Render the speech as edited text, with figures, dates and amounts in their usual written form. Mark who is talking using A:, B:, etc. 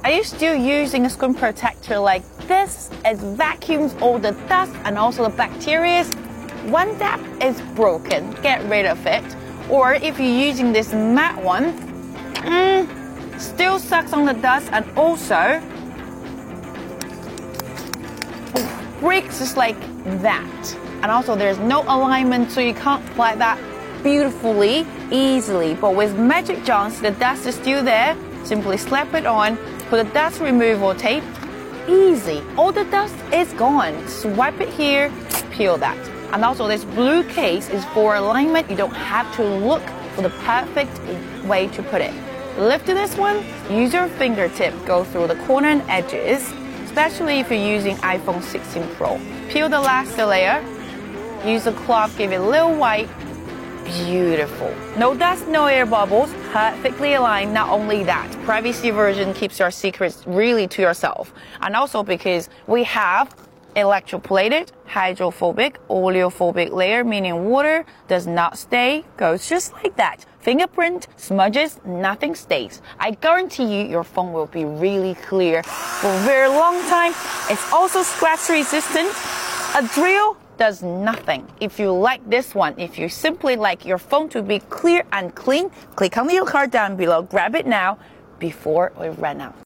A: Are you still using a screen protector like this? It vacuums all the dust and also the bacteria. One dab is broken, get rid of it. Or if you're using this matte one, still sucks on the dust and also breaks just like that. And also there's no alignment, so you can't apply that beautifully, easily. But with Magic Johnson, the dust is still there. Simply slap it on, put a dust removal tape. Easy. All the dust is gone. Swipe it here, peel that. And also this blue case is for alignment. You don't have to look for the perfect way to put it. Lift this one, use your fingertip, go through the corner and edges, especially if you're using iPhone 16 Pro. Peel the last layer, use a cloth, give it a little white. Beautiful. No dust, no air bubbles, perfectly aligned. Not only that, privacy version keeps your secrets really to yourself. And also because we have electroplated, hydrophobic, oleophobic layer, meaning water does not stay, goes just like that. Fingerprint, smudges, nothing stays. I guarantee you your phone will be really clear for a very long time. It's also scratch resistant. A drill does nothing. If you like this one, if you simply like your phone to be clear and clean, click on the card down below, grab it now before we run out.